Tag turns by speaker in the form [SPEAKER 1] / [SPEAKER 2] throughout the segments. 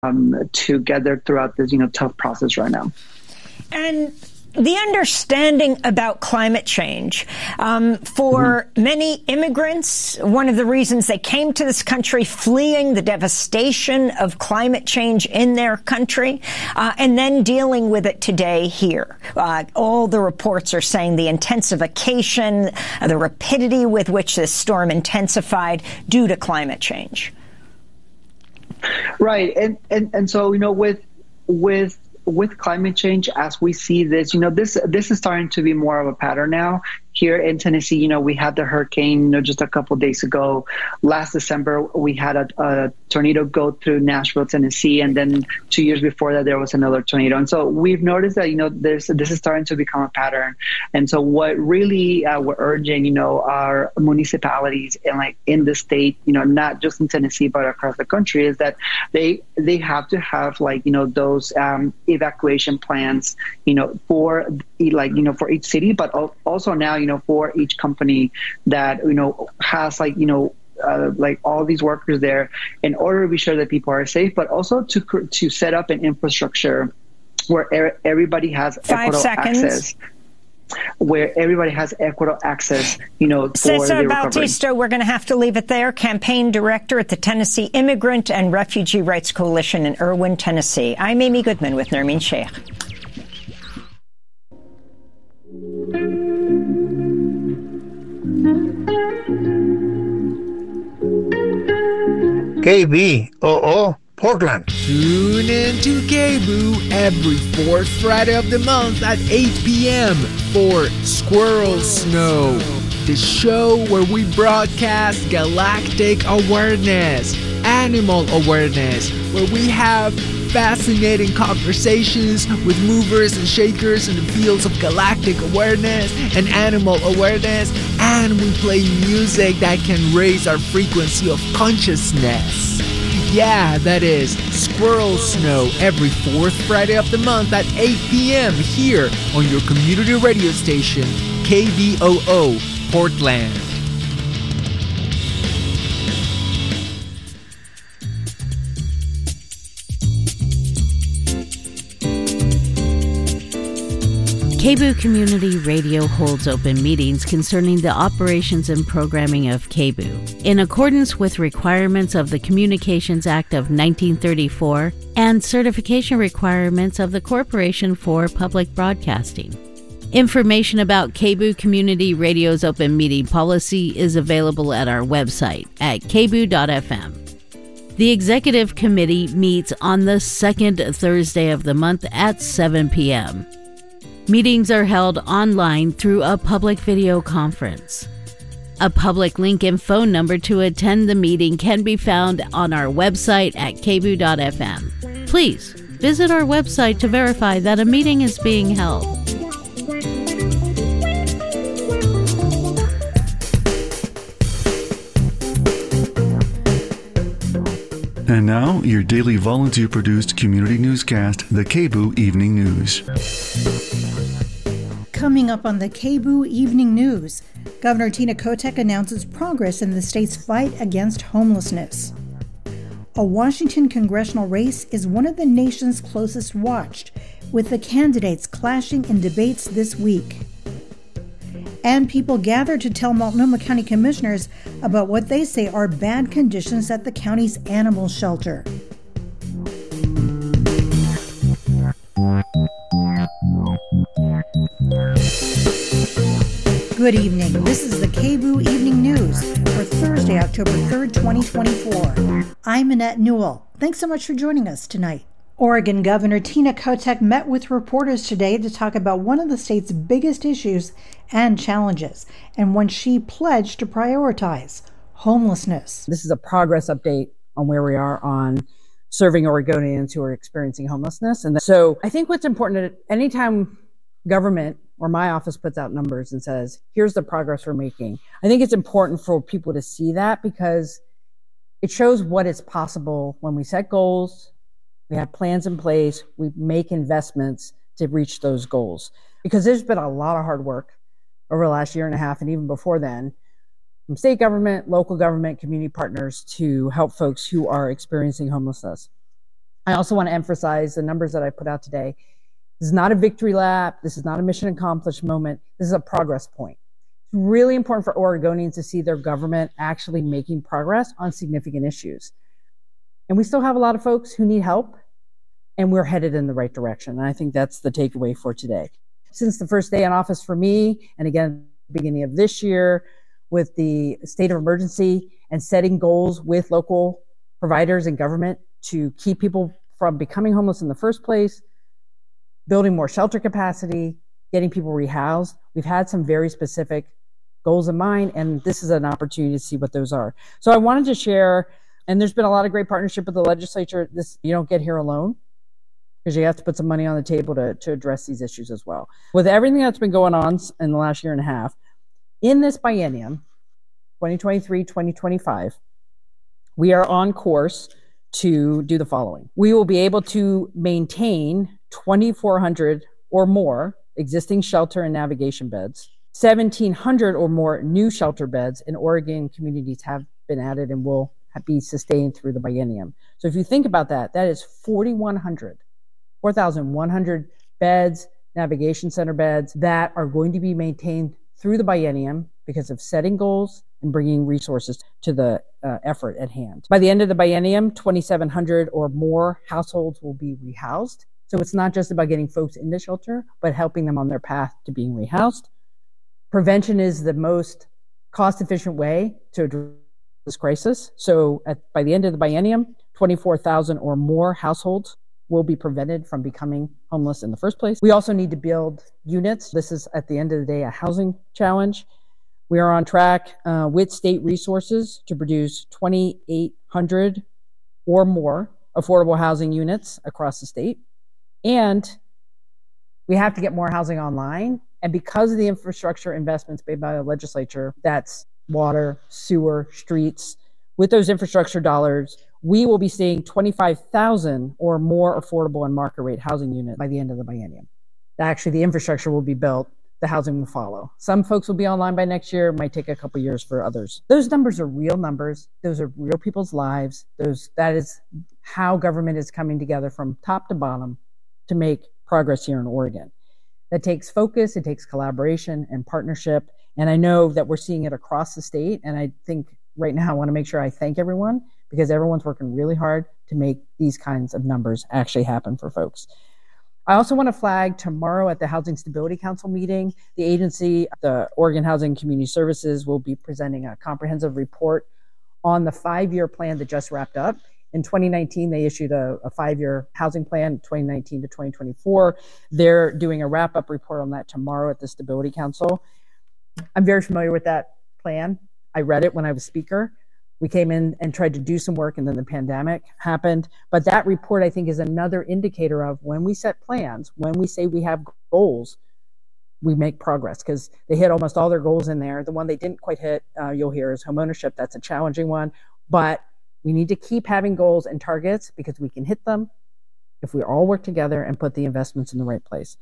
[SPEAKER 1] together throughout this, tough process right now.
[SPEAKER 2] And the understanding about climate change, for many immigrants, one of the reasons they came to this country fleeing the devastation of climate change in their country, and then dealing with it today here. All the reports are saying the intensification, the rapidity with which this storm intensified due to climate change.
[SPEAKER 1] Right. And so, with climate change, as we see this, this is starting to be more of a pattern now. Here in Tennessee, we had the hurricane, just a couple of days ago. Last December, we had a tornado go through Nashville, Tennessee, and then 2 years before that, there was another tornado. And so we've noticed that, this is starting to become a pattern. And so what really we're urging, our municipalities and in the state, not just in Tennessee, but across the country, is that they have to have those evacuation plans, for each city, but also now, for each company that, has all these workers there, in order to be sure that people are safe, but also to set up an infrastructure where everybody has equitable access. Where everybody has equitable access, for
[SPEAKER 2] Cesar Bautista, we're going to have to leave it there. Campaign director at the Tennessee Immigrant and Refugee Rights Coalition in Erwin, Tennessee. I'm Amy Goodman with Nermeen Sheikh.
[SPEAKER 3] KBOO Portland.
[SPEAKER 4] Tune in to KBOO every fourth Friday of the month at 8 p.m. for Squirrel Snow, the show where we broadcast galactic awareness, animal awareness, where we have fascinating conversations with movers and shakers in the fields of galactic awareness and animal awareness, and we play music that can raise our frequency of consciousness. Yeah, that is Squirrel Snow every fourth Friday of the month at 8 p.m. here on your community radio station, KBOO Portland.
[SPEAKER 5] KBOO Community Radio holds open meetings concerning the operations and programming of KBOO in accordance with requirements of the Communications Act of 1934 and certification requirements of the Corporation for Public Broadcasting. Information about KBOO Community Radio's open meeting policy is available at our website at kboo.fm. The Executive Committee meets on the second Thursday of the month at 7 p.m. Meetings are held online through a public video conference. A public link and phone number to attend the meeting can be found on our website at kboo.fm. Please visit our website to verify that a meeting is being held.
[SPEAKER 6] And now, your daily volunteer-produced community newscast, the KBOO Evening News.
[SPEAKER 7] Coming up on the KBOO Evening News, Governor Tina Kotek announces progress in the state's fight against homelessness. A Washington congressional race is one of the nation's closest watched, with the candidates clashing in debates this week. And people gather to tell Multnomah County commissioners about what they say are bad conditions at the county's animal shelter. Good evening. This is the KBOO Evening News for Thursday, October 3rd, 2024. I'm Annette Newell. Thanks so much for joining us tonight. Oregon Governor Tina Kotek met with reporters today to talk about one of the state's biggest issues and challenges, and one she pledged to prioritize: homelessness.
[SPEAKER 8] This is a progress update on where we are on serving Oregonians who are experiencing homelessness. And so I think what's important, anytime government or my office puts out numbers and says, here's the progress we're making, I think it's important for people to see that, because it shows what is possible when we set goals, we have plans in place, we make investments to reach those goals. Because there's been a lot of hard work over the last year and a half, and even before then, from state government, local government, community partners to help folks who are experiencing homelessness. I also want to emphasize the numbers that I put out today. This is not a victory lap. This is not a mission accomplished moment. This is a progress point. It's really important for Oregonians to see their government actually making progress on significant issues. And we still have a lot of folks who need help, and we're headed in the right direction. And I think that's the takeaway for today. Since the first day in office for me, and again, beginning of this year, with the state of emergency and setting goals with local providers and government to keep people from becoming homeless in the first place, building more shelter capacity, getting people rehoused. We've had some very specific goals in mind, and this is an opportunity to see what those are. So I wanted to share, and there's been a lot of great partnership with the legislature. You don't get here alone, because you have to put some money on the table to address these issues as well. With everything that's been going on in the last year and a half, in this biennium, 2023-2025, we are on course to do the following. We will be able to maintain 2,400 or more existing shelter and navigation beds. 1,700 or more new shelter beds in Oregon communities have been added and will be sustained through the biennium. So if you think about that, that is 4,100 beds, navigation center beds that are going to be maintained through the biennium because of setting goals and bringing resources to the effort at hand. By the end of the biennium, 2,700 or more households will be rehoused. So it's not just about getting folks into shelter, but helping them on their path to being rehoused. Prevention is the most cost-efficient way to address this crisis. So by the end of the biennium, 24,000 or more households will be prevented from becoming homeless in the first place. We also need to build units. This is, at the end of the day, a housing challenge. We are on track with state resources to produce 2,800 or more affordable housing units across the state. And we have to get more housing online. And because of the infrastructure investments made by the legislature, that's water, sewer, streets, with those infrastructure dollars, we will be seeing 25,000 or more affordable and market rate housing units by the end of the biennium. Actually, the infrastructure will be built, the housing will follow. Some folks will be online by next year. It might take a couple years for others. Those numbers are real numbers. Those are real people's lives. That is how government is coming together from top to bottom to make progress here in Oregon. That takes focus, it takes collaboration and partnership. And I know that we're seeing it across the state. And I think right now I want to make sure I thank everyone, because everyone's working really hard to make these kinds of numbers actually happen for folks. I also want to flag tomorrow at the Housing Stability Council meeting, the agency, the Oregon Housing and Community Services, will be presenting a comprehensive report on the 5-year plan that just wrapped up. In 2019, they issued a 5-year housing plan, 2019 to 2024. They're doing a wrap-up report on that tomorrow at the Stability Council. I'm very familiar with that plan. I read it when I was speaker. We came in and tried to do some work, and then the pandemic happened. But that report, I think, is another indicator of when we set plans, when we say we have goals, we make progress, because they hit almost all their goals in there. The one they didn't quite hit, you'll hear, is homeownership. That's a challenging one. But we need to keep having goals and targets, because we can hit them if we all work together and put the investments in the right place.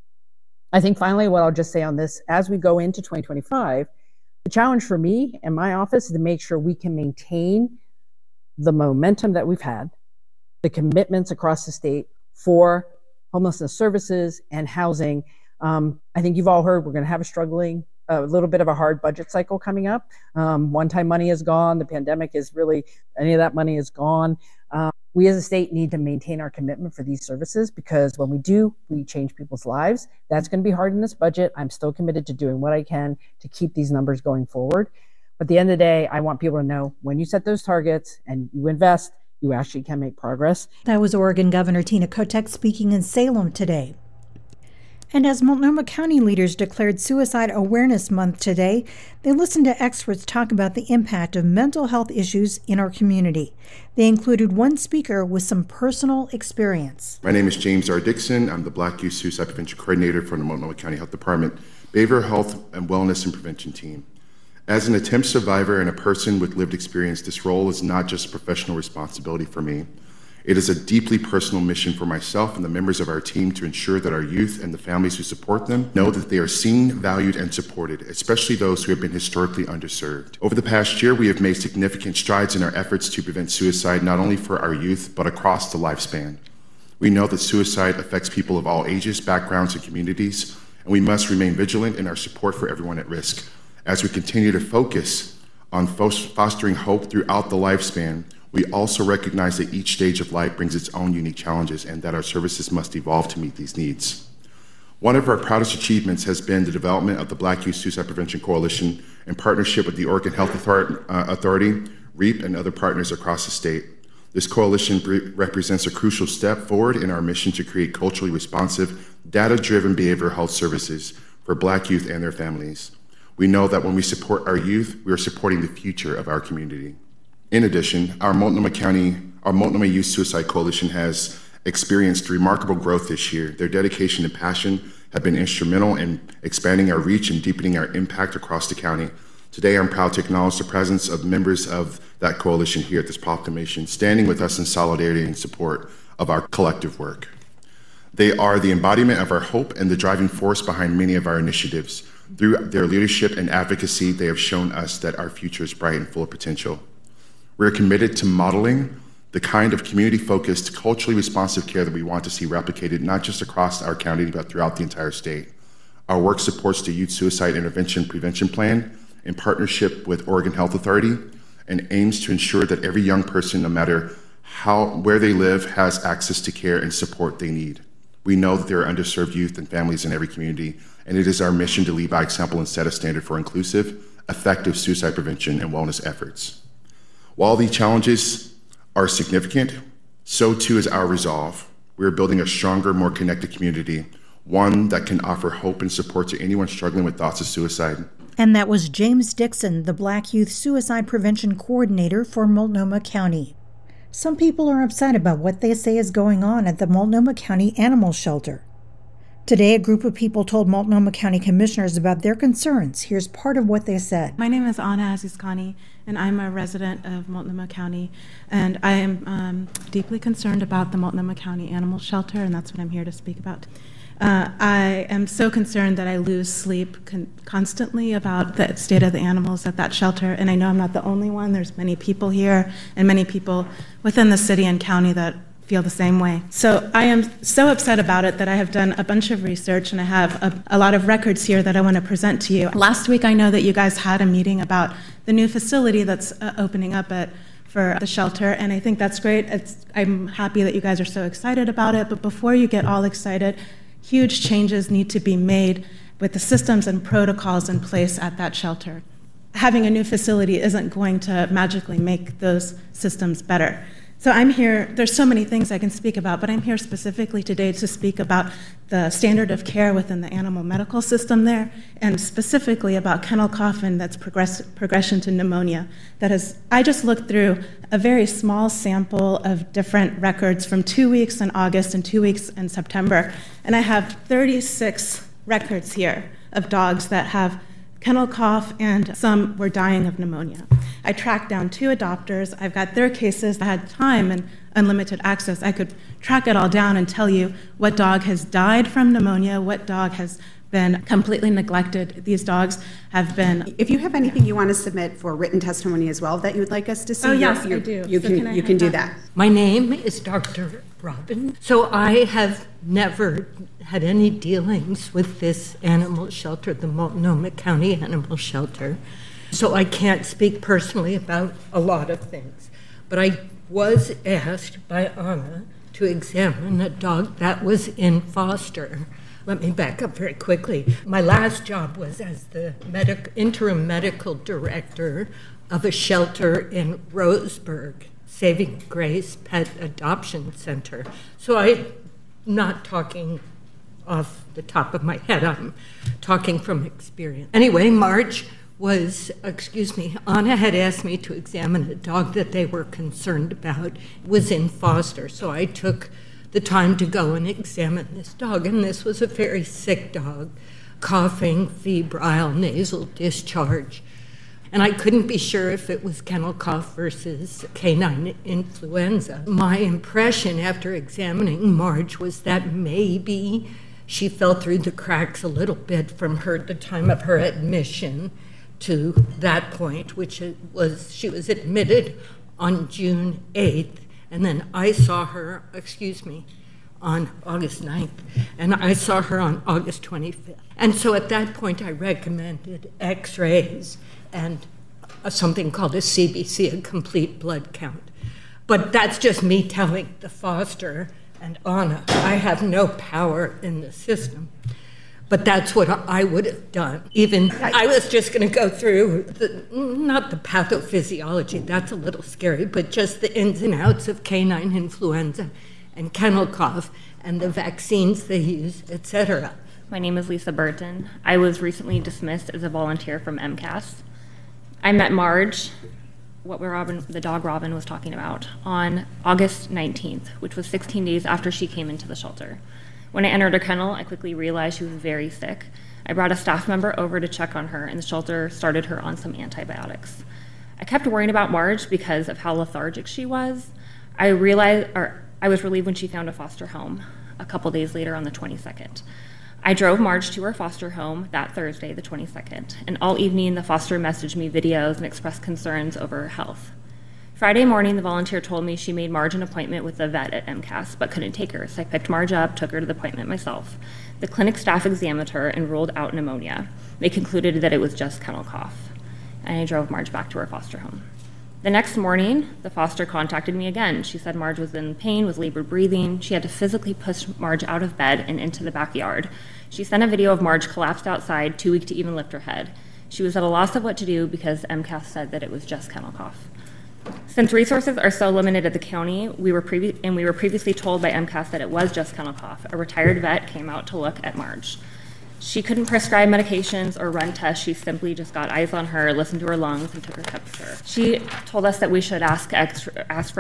[SPEAKER 8] I think finally, what I'll just say on this, as we go into 2025, the challenge for me and my office is to make sure we can maintain the momentum that we've had, the commitments across the state for homelessness services and housing. I think you've all heard we're going to have a little bit of a hard budget cycle coming up. One-time money is gone. The pandemic any of that money is gone. We as a state need to maintain our commitment for these services, because when we do, we change people's lives. That's going to be hard in this budget. I'm still committed to doing what I can to keep these numbers going forward. But at the end of the day, I want people to know when you set those targets and you invest, you actually can make progress.
[SPEAKER 7] That was Oregon Governor Tina Kotek speaking in Salem today. And as Multnomah County leaders declared Suicide Awareness Month today, they listened to experts talk about the impact of mental health issues in our community. They included one speaker with some personal experience.
[SPEAKER 9] My name is James R. Dixon. I'm the Black Youth Suicide Prevention Coordinator for the Multnomah County Health Department, Behavioral Health and Wellness and Prevention Team. As an attempt survivor and a person with lived experience, this role is not just a professional responsibility for me. It is a deeply personal mission for myself and the members of our team to ensure that our youth and the families who support them know that they are seen, valued, and supported, especially those who have been historically underserved. Over the past year, we have made significant strides in our efforts to prevent suicide, not only for our youth, but across the lifespan. We know that suicide affects people of all ages, backgrounds, and communities, and we must remain vigilant in our support for everyone at risk. As we continue to focus on fostering hope throughout the lifespan, we also recognize that each stage of life brings its own unique challenges and that our services must evolve to meet these needs. One of our proudest achievements has been the development of the Black Youth Suicide Prevention Coalition in partnership with the Oregon Health Authority, REAP, and other partners across the state. This coalition represents a crucial step forward in our mission to create culturally responsive, data-driven behavioral health services for Black youth and their families. We know that when we support our youth, we are supporting the future of our community. In addition, our Multnomah Youth Suicide Coalition has experienced remarkable growth this year. Their dedication and passion have been instrumental in expanding our reach and deepening our impact across the county. Today, I'm proud to acknowledge the presence of members of that coalition here at this proclamation, standing with us in solidarity and support of our collective work. They are the embodiment of our hope and the driving force behind many of our initiatives. Through their leadership and advocacy, they have shown us that our future is bright and full of potential. We're committed to modeling the kind of community-focused, culturally responsive care that we want to see replicated not just across our county, but throughout the entire state. Our work supports the Youth Suicide Intervention Prevention Plan in partnership with Oregon Health Authority and aims to ensure that every young person, no matter where they live, has access to care and support they need. We know that there are underserved youth and families in every community, and it is our mission to lead by example and set a standard for inclusive, effective suicide prevention and wellness efforts. While these challenges are significant, so too is our resolve. We are building a stronger, more connected community, one that can offer hope and support to anyone struggling with thoughts of suicide.
[SPEAKER 7] And that was James Dixon, the Black Youth Suicide Prevention Coordinator for Multnomah County. Some people are upset about what they say is going on at the Multnomah County Animal Shelter. Today, a group of people told Multnomah County commissioners about their concerns. Here's part of what they said.
[SPEAKER 10] My name is Anna Azizkhani, and I'm a resident of Multnomah County, and I am deeply concerned about the Multnomah County Animal Shelter, and that's what I'm here to speak about. I am so concerned that I lose sleep constantly about the state of the animals at that shelter, and I know I'm not the only one. There's many people here and many people within the city and county that feel the same way. So I am so upset about it that I have done a bunch of research, and I have a lot of records here that I want to present to you. Last week, I know that you guys had a meeting about the new facility that's opening up for the shelter, and I think that's great. I'm happy that you guys are so excited about it, but before you get all excited, huge changes need to be made with the systems and protocols in place at that shelter. Having a new facility isn't going to magically make those systems better. So I'm here, there's so many things I can speak about, but I'm here specifically today to speak about the standard of care within the animal medical system there, and specifically about kennel cough and that's progression to pneumonia. I just looked through a very small sample of different records from 2 weeks in August and 2 weeks in September, and I have 36 records here of dogs that have kennel cough, and some were dying of pneumonia. I tracked down 2 adopters. I've got their cases. I had time and unlimited access. I could track it all down and tell you what dog has died from pneumonia, what dog has been completely neglected. These dogs have been...
[SPEAKER 11] If you have anything you want to submit for written testimony as well that you would like us to see,
[SPEAKER 10] yes, I do.
[SPEAKER 11] You can do that.
[SPEAKER 12] My name is Dr. Robin. So I have never had any dealings with this animal shelter, the Multnomah County Animal Shelter. So I can't speak personally about a lot of things. But I was asked by Anna to examine a dog that was in foster. Let me back up very quickly. My last job was as the interim medical director of a shelter in Roseburg, Saving Grace Pet Adoption Center. So I'm not talking off the top of my head, I'm talking from experience. Anyway, Anna had asked me to examine a dog that they were concerned about. It was in foster, so I took the time to go and examine this dog, and this was a very sick dog, coughing, febrile, nasal discharge. And I couldn't be sure if it was kennel cough versus canine influenza. My impression after examining Marge was that maybe she fell through the cracks a little bit from the time of her admission to that point, which she was admitted on June 8th, and then I saw her, on August 9th, and I saw her on August 25th. And so at that point, I recommended x-rays and something called a CBC, a complete blood count. But that's just me telling the foster and Anna. I have no power in the system. But that's what I would have done. I was just going to go through, not the pathophysiology, that's a little scary, but just the ins and outs of canine influenza and kennel cough and the vaccines they use, etc.
[SPEAKER 13] My name is Lisa Burton. I was recently dismissed as a volunteer from MCAS. I met Marge, the dog Robin was talking about, on August 19th, which was 16 days after she came into the shelter. When I entered her kennel, I quickly realized she was very sick. I brought a staff member over to check on her, and the shelter started her on some antibiotics. I kept worrying about Marge because of how lethargic she was. I was relieved when she found a foster home a couple days later on the 22nd. I drove Marge to her foster home that Thursday, the 22nd, and all evening the foster messaged me videos and expressed concerns over her health. Friday morning, the volunteer told me she made Marge an appointment with the vet at MCAS, but couldn't take her, so I picked Marge up, took her to the appointment myself. The clinic staff examined her and ruled out pneumonia. They concluded that it was just kennel cough, and I drove Marge back to her foster home. The next morning, the foster contacted me again. She said Marge was in pain, was labored breathing. She had to physically push Marge out of bed and into the backyard. She sent a video of Marge collapsed outside, too weak to even lift her head. She was at a loss of what to do because MCAS said that it was just kennel cough. Since resources are so limited at the county, we were previously told by MCAS that it was just kennel cough. A retired vet came out to look at Marge. She couldn't prescribe medications or run tests. She simply just got eyes on her, listened to her lungs, and took her temperature. She told us that we should ask for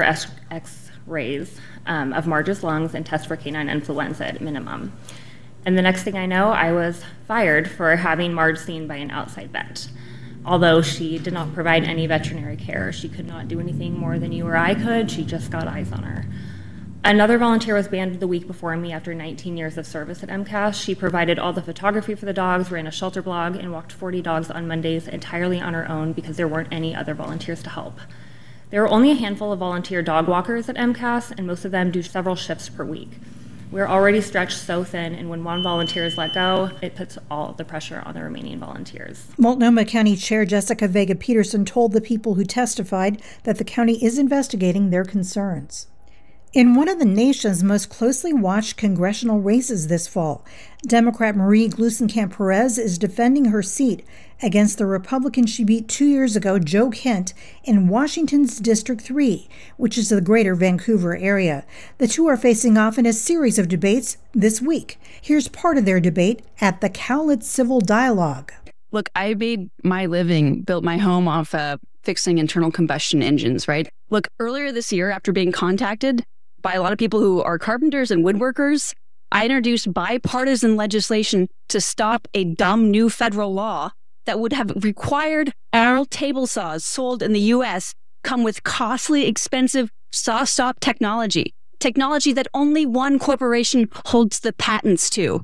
[SPEAKER 13] x-rays of Marge's lungs and test for canine influenza at minimum. And the next thing I know, I was fired for having Marge seen by an outside vet. Although she did not provide any veterinary care, she could not do anything more than you or I could. She just got eyes on her. Another volunteer was banned the week before me after 19 years of service at MCAS. She provided all the photography for the dogs, ran a shelter blog, and walked 40 dogs on Mondays entirely on her own because there weren't any other volunteers to help. There were only a handful of volunteer dog walkers at MCAS, and most of them do several shifts per week. We're already stretched so thin, and when one volunteer is let go, it puts all the pressure on the remaining volunteers.
[SPEAKER 7] Multnomah County Chair Jessica Vega Peterson told the people who testified that the county is investigating their concerns. In one of the nation's most closely watched congressional races this fall, Democrat Marie Gluesenkamp-Perez is defending her seat against the Republican she beat 2 years ago, Joe Kent, in Washington's District 3, which is the greater Vancouver area. The two are facing off in a series of debates this week. Here's part of their debate at the Cowlitz Civil Dialogue.
[SPEAKER 14] Look, I made my living, built my home off fixing internal combustion engines, right? Look, earlier this year, after being contacted by a lot of people who are carpenters and woodworkers, I introduced bipartisan legislation to stop a dumb new federal law that would have required our table saws sold in the U.S. come with costly, expensive saw stop technology that only one corporation holds the patents to.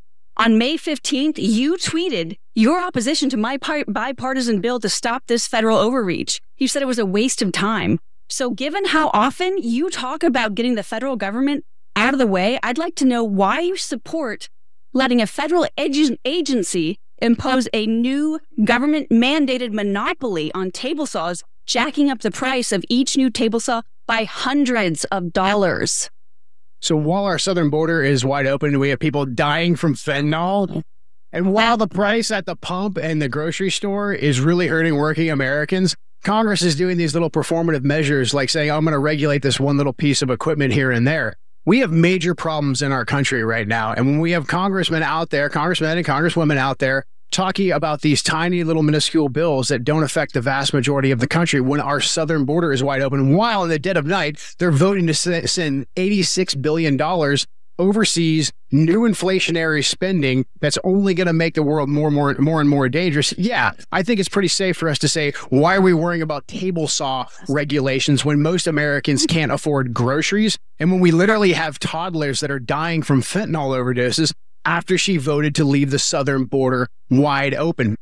[SPEAKER 14] On May 15th, you tweeted your opposition to my bipartisan bill to stop this federal overreach. You said it was a waste of time. So given how often you talk about getting the federal government out of the way, I'd like to know why you support letting a federal agency impose a new government-mandated monopoly on table saws, jacking up the price of each new table saw by hundreds of dollars.
[SPEAKER 15] So while our southern border is wide open, we have people dying from fentanyl. And while the price at the pump and the grocery store is really hurting working Americans, Congress is doing these little performative measures like saying, I'm going to regulate this one little piece of equipment here and there. We have major problems in our country right now. And when we have congressmen and congresswomen out there talking about these tiny little minuscule bills that don't affect the vast majority of the country, when our southern border is wide open, while in the dead of night, they're voting to send $86 billion oversees new inflationary spending that's only going to make the world more and more dangerous. Yeah, I think it's pretty safe for us to say, why are we worrying about table saw regulations when most Americans can't afford groceries? And when we literally have toddlers that are dying from fentanyl overdoses after she voted to leave the southern border wide open.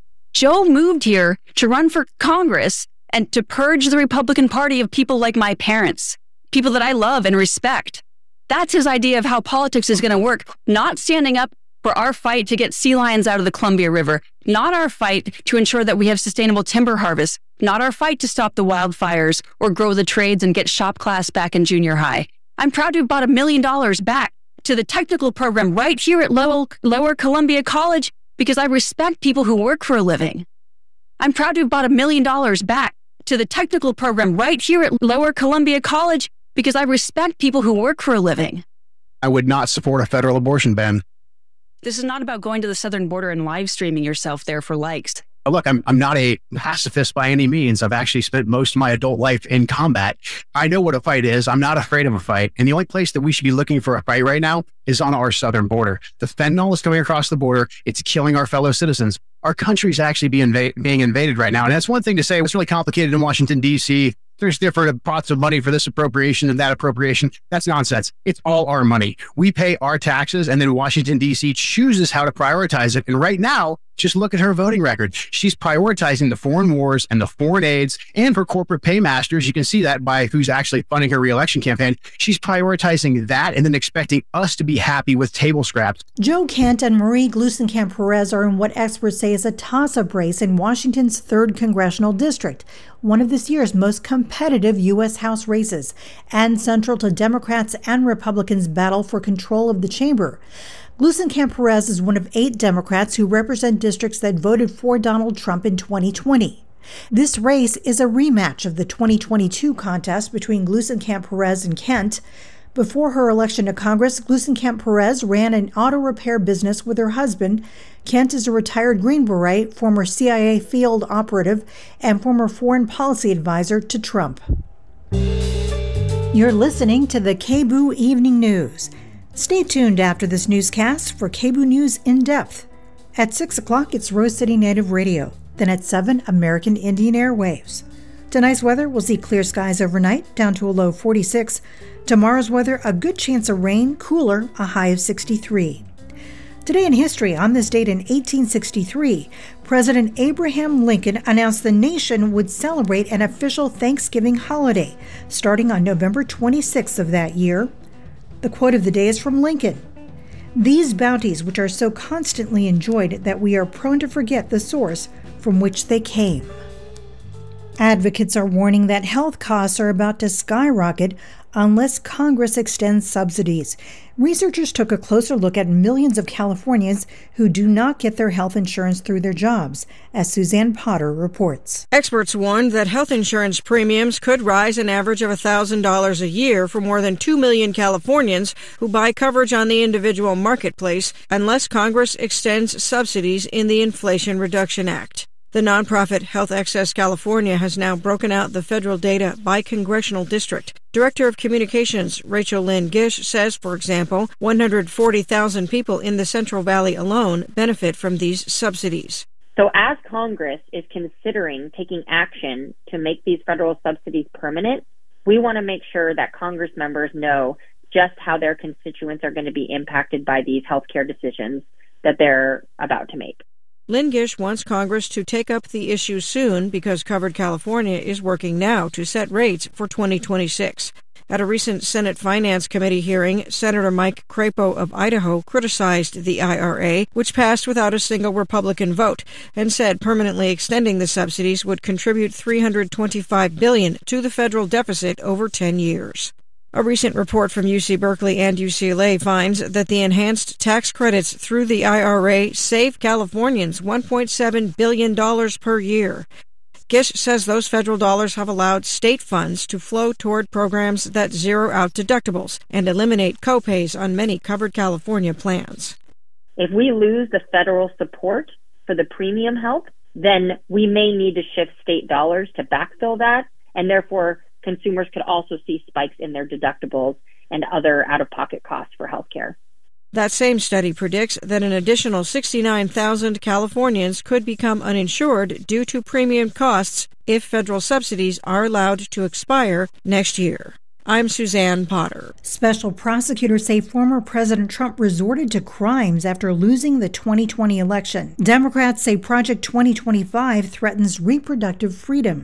[SPEAKER 14] Joe moved here to run for Congress and to purge the Republican Party of people like my parents, people that I love and respect. That's his idea of how politics is going to work, not standing up for our fight to get sea lions out of the Columbia River, not our fight to ensure that we have sustainable timber harvest, not our fight to stop the wildfires or grow the trades and get shop class back in junior high. I'm proud to have brought $1 million back to the technical program right here at Lower Columbia College because I respect people who work for a living. I'm proud to have brought $1 million back to the technical program right here at Lower Columbia College because I respect people who work for a living.
[SPEAKER 15] I would not support a federal abortion ban.
[SPEAKER 14] This is not about going to the southern border and live streaming yourself there for likes.
[SPEAKER 15] Look, I'm not a pacifist by any means. I've actually spent most of my adult life in combat. I know what a fight is. I'm not afraid of a fight. And the only place that we should be looking for a fight right now is on our southern border. The fentanyl is coming across the border. It's killing our fellow citizens. Our country's actually being invaded right now. And that's one thing to say. It's really complicated in Washington, D.C. There's different pots of money for this appropriation and that appropriation. That's nonsense. It's all our money. We pay our taxes, and then Washington, D.C. chooses how to prioritize it. And right now, just look at her voting record. She's prioritizing the foreign wars and the foreign aids and her corporate paymasters. You can see that by who's actually funding her reelection campaign. She's prioritizing that and then expecting us to be happy with table scraps.
[SPEAKER 7] Joe Kent and Marie Gluesenkamp-Perez are in what experts say is a toss-up race in Washington's 3rd Congressional District, one of this year's most competitive U.S. House races, and central to Democrats and Republicans' battle for control of the chamber. Gluesenkamp-Perez is one of 8 Democrats who represent districts that voted for Donald Trump in 2020. This race is a rematch of the 2022 contest between Gluesenkamp-Perez and Kent. Before her election to Congress, Gluesenkamp-Perez ran an auto repair business with her husband. Kent is a retired Green Beret, former CIA field operative, and former foreign policy advisor to Trump. You're listening to the KBOO Evening News. Stay tuned after this newscast for KBOO News in depth. At 6 o'clock, it's Rose City Native Radio. Then at 7, American Indian Airwaves. Tonight's weather, we'll see clear skies overnight, down to a low 46. Tomorrow's weather, a good chance of rain, cooler, a high of 63. Today in history, on this date in 1863, President Abraham Lincoln announced the nation would celebrate an official Thanksgiving holiday, starting on November 26th of that year. The quote of the day is from Lincoln. "These bounties which are so constantly enjoyed that we are prone to forget the source from which they came." Advocates are warning that health costs are about to skyrocket unless Congress extends subsidies. Researchers took a closer look at millions of Californians who do not get their health insurance through their jobs, as Suzanne Potter reports.
[SPEAKER 16] Experts warned that health insurance premiums could rise an average of $1,000 a year for more than 2 million Californians who buy coverage on the individual marketplace unless Congress extends subsidies in the Inflation Reduction Act. The nonprofit Health Access California has now broken out the federal data by congressional district. Director of Communications Rachel Lynn Gish says, for example, 140,000 people in the Central Valley alone benefit from these subsidies.
[SPEAKER 17] So as Congress is considering taking action to make these federal subsidies permanent, we want to make sure that Congress members know just how their constituents are going to be impacted by these healthcare decisions that they're about to make.
[SPEAKER 16] Lynn Gish wants Congress to take up the issue soon because Covered California is working now to set rates for 2026. At a recent Senate Finance Committee hearing, Senator Mike Crapo of Idaho criticized the IRA, which passed without a single Republican vote, and said permanently extending the subsidies would contribute $325 billion to the federal deficit over 10 years. A recent report from UC Berkeley and UCLA finds that the enhanced tax credits through the IRA save Californians $1.7 billion per year. Gish says those federal dollars have allowed state funds to flow toward programs that zero out deductibles and eliminate copays on many Covered California plans.
[SPEAKER 17] If we lose the federal support for the premium help, then we may need to shift state dollars to backfill that, and therefore consumers could also see spikes in their deductibles and other out-of-pocket costs for healthcare.
[SPEAKER 16] That same study predicts that an additional 69,000 Californians could become uninsured due to premium costs if federal subsidies are allowed to expire next year. I'm Suzanne Potter.
[SPEAKER 7] Special prosecutors say former President Trump resorted to crimes after losing the 2020 election. Democrats say Project 2025 threatens reproductive freedom.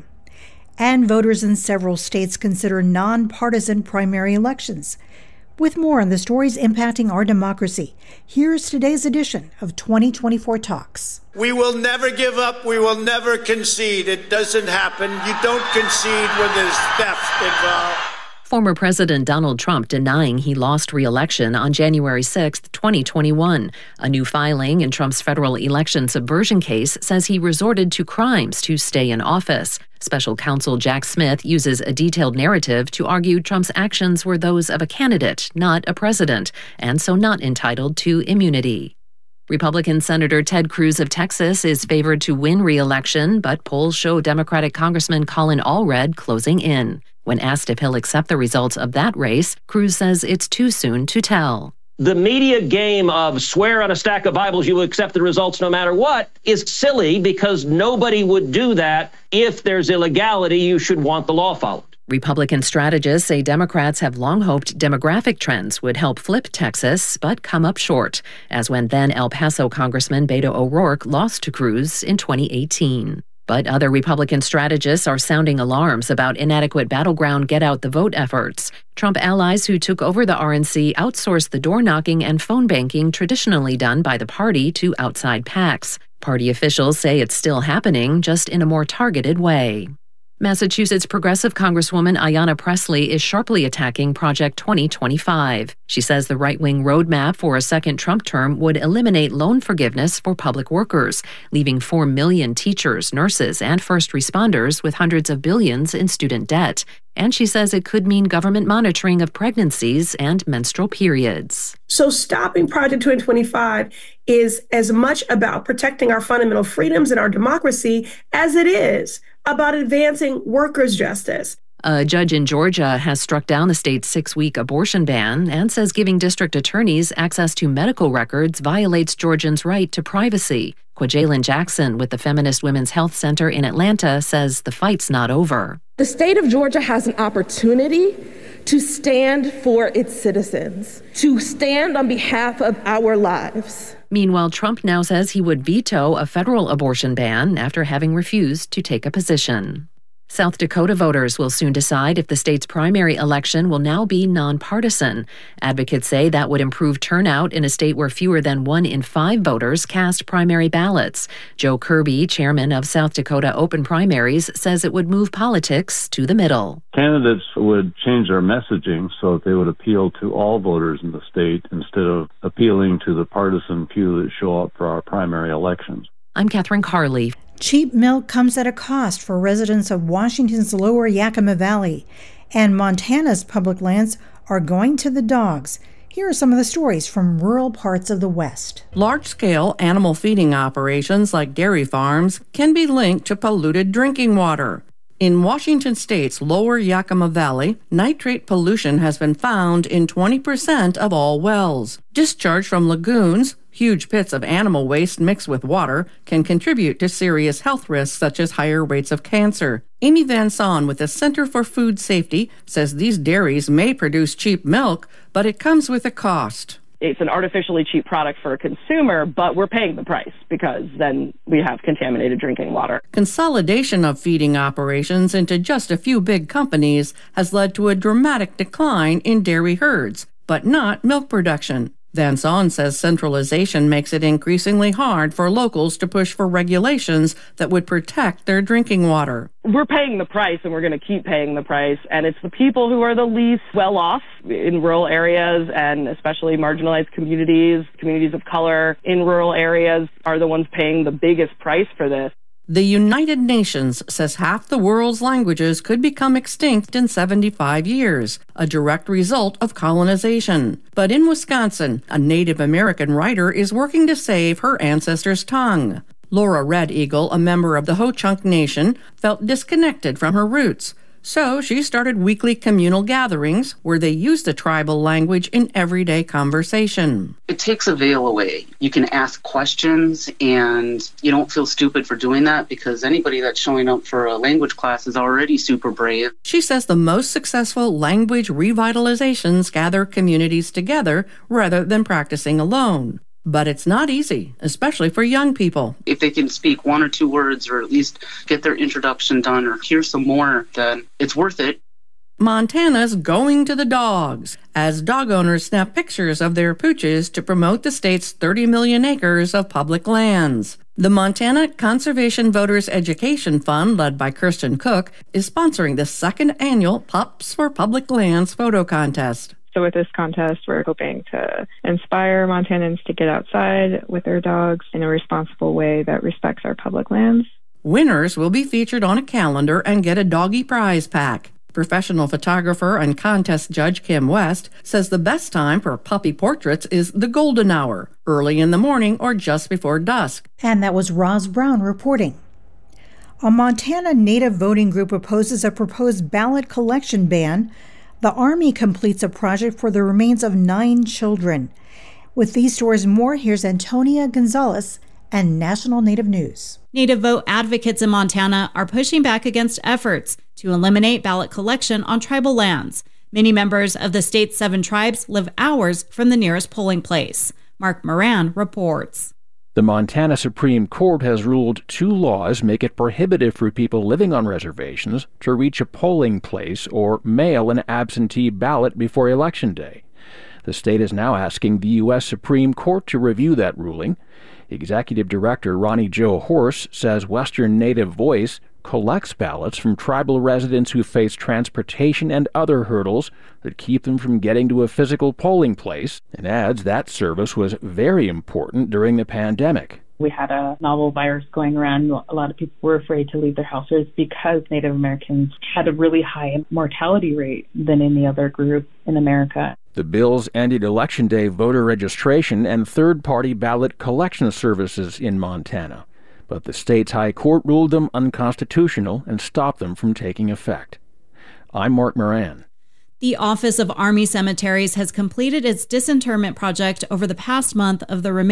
[SPEAKER 7] And voters in several states consider nonpartisan primary elections. With more on the stories impacting our democracy, here's today's edition of 2024 Talks.
[SPEAKER 18] We will never give up. We will never concede. It doesn't happen. You don't concede when there's theft involved.
[SPEAKER 19] Former President Donald Trump denying he lost re-election on January 6, 2021. A new filing in Trump's federal election subversion case says he resorted to crimes to stay in office. Special counsel Jack Smith uses a detailed narrative to argue Trump's actions were those of a candidate, not a president, and so not entitled to immunity. Republican Senator Ted Cruz of Texas is favored to win re-election, but polls show Democratic Congressman Colin Allred closing in. When asked if he'll accept the results of that race, Cruz says it's too soon to tell.
[SPEAKER 20] The media game of swear on a stack of Bibles you will accept the results no matter what is silly because nobody would do that. If there's illegality, you should want the law followed.
[SPEAKER 19] Republican strategists say Democrats have long hoped demographic trends would help flip Texas, but come up short, as when then El Paso Congressman Beto O'Rourke lost to Cruz in 2018. But other Republican strategists are sounding alarms about inadequate battleground get-out-the-vote efforts. Trump allies who took over the RNC outsourced the door-knocking and phone banking traditionally done by the party to outside PACs. Party officials say it's still happening, just in a more targeted way. Massachusetts Progressive Congresswoman Ayanna Pressley is sharply attacking Project 2025. She says the right-wing roadmap for a second Trump term would eliminate loan forgiveness for public workers, leaving 4 million teachers, nurses, and first responders with hundreds of billions in student debt. And she says it could mean government monitoring of pregnancies and menstrual periods.
[SPEAKER 21] So stopping Project 2025 is as much about protecting our fundamental freedoms and our democracy as it is about advancing workers' justice.
[SPEAKER 19] A judge in Georgia has struck down the state's 6-week abortion ban and says giving district attorneys access to medical records violates Georgians' right to privacy. Quajalyn Jackson with the Feminist Women's Health Center in Atlanta says the fight's not over.
[SPEAKER 22] The state of Georgia has an opportunity to stand for its citizens, to stand on behalf of our lives.
[SPEAKER 19] Meanwhile, Trump now says he would veto a federal abortion ban after having refused to take a position. South Dakota voters will soon decide if the state's primary election will now be nonpartisan. Advocates say that would improve turnout in a state where fewer than 1 in 5 voters cast primary ballots. Joe Kirby, chairman of South Dakota Open Primaries, says it would move politics to the middle.
[SPEAKER 23] Candidates would change their messaging so that they would appeal to all voters in the state instead of appealing to the partisan few that show up for our primary elections.
[SPEAKER 19] I'm Catherine Carley.
[SPEAKER 7] Cheap milk comes at a cost for residents of Washington's lower Yakima Valley, and Montana's public lands are going to the dogs. Here are some of the stories from rural parts of the West.
[SPEAKER 24] Large-scale animal feeding operations like dairy farms can be linked to polluted drinking water. In Washington state's lower Yakima Valley, nitrate pollution has been found in 20% of all wells. Discharge from lagoons, huge pits of animal waste mixed with water, can contribute to serious health risks such as higher rates of cancer. Amy Van Son with the Center for Food Safety says these dairies may produce cheap milk, but it comes with a cost.
[SPEAKER 25] It's an artificially cheap product for a consumer, but we're paying the price because then we have contaminated drinking water.
[SPEAKER 24] Consolidation of feeding operations into just a few big companies has led to a dramatic decline in dairy herds, but not milk production. Van Son says centralization makes it increasingly hard for locals to push for regulations that would protect their drinking water.
[SPEAKER 25] We're paying the price, and we're going to keep paying the price, and it's the people who are the least well off in rural areas, and especially marginalized communities of color in rural areas are the ones paying the biggest price for this.
[SPEAKER 24] The United Nations says half the world's languages could become extinct in 75 years, a direct result of colonization. But in Wisconsin, a Native American writer is working to save her ancestors' tongue. Laura Red Eagle, a member of the Ho-Chunk Nation, felt disconnected from her roots. So she started weekly communal gatherings where they use the tribal language in everyday conversation.
[SPEAKER 1] It takes a veil away. You can ask questions and you don't feel stupid for doing that because anybody that's showing up for a language class is already super brave.
[SPEAKER 24] She says the most successful language revitalizations gather communities together rather than practicing alone. But it's not easy, especially for young people.
[SPEAKER 1] If they can speak one or two words or at least get their introduction done or hear some more, then it's worth it.
[SPEAKER 24] Montana's going to the dogs as dog owners snap pictures of their pooches to promote the state's 30 million acres of public lands. The Montana Conservation Voters Education Fund, led by Kirsten Cook, is sponsoring the second annual Pups for Public Lands photo contest.
[SPEAKER 2] So with this contest, we're hoping to inspire Montanans to get outside with their dogs in a responsible way that respects our public lands.
[SPEAKER 24] Winners will be featured on a calendar and get a doggy prize pack. Professional photographer and contest judge Kim West says the best time for puppy portraits is the golden hour, early in the morning or just before dusk.
[SPEAKER 7] And that was Roz Brown reporting. A Montana Native voting group opposes a proposed ballot collection ban. The Army completes a project for the remains of 9 children. With these stories more, here's Antonia Gonzalez and National Native News.
[SPEAKER 3] Native vote advocates in Montana are pushing back against efforts to eliminate ballot collection on tribal lands. Many members of the state's 7 tribes live hours from the nearest polling place. Mark Moran reports.
[SPEAKER 4] The Montana Supreme Court has ruled 2 laws make it prohibitive for people living on reservations to reach a polling place or mail an absentee ballot before Election Day. The state is now asking the U.S. Supreme Court to review that ruling. Executive Director Ronnie Jo Horse says Western Native Voice collects ballots from tribal residents who face transportation and other hurdles that keep them from getting to a physical polling place, and adds that service was very important during the pandemic.
[SPEAKER 5] We had a novel virus going around. A lot of people were afraid to leave their houses because Native Americans had a really high mortality rate than any other group in America.
[SPEAKER 4] The bills ended Election Day voter registration and third-party ballot collection services in Montana, but the state's High Court ruled them unconstitutional and stopped them from taking effect. I'm Mark Moran.
[SPEAKER 3] The Office of Army Cemeteries has completed its disinterment project over the past month of the remains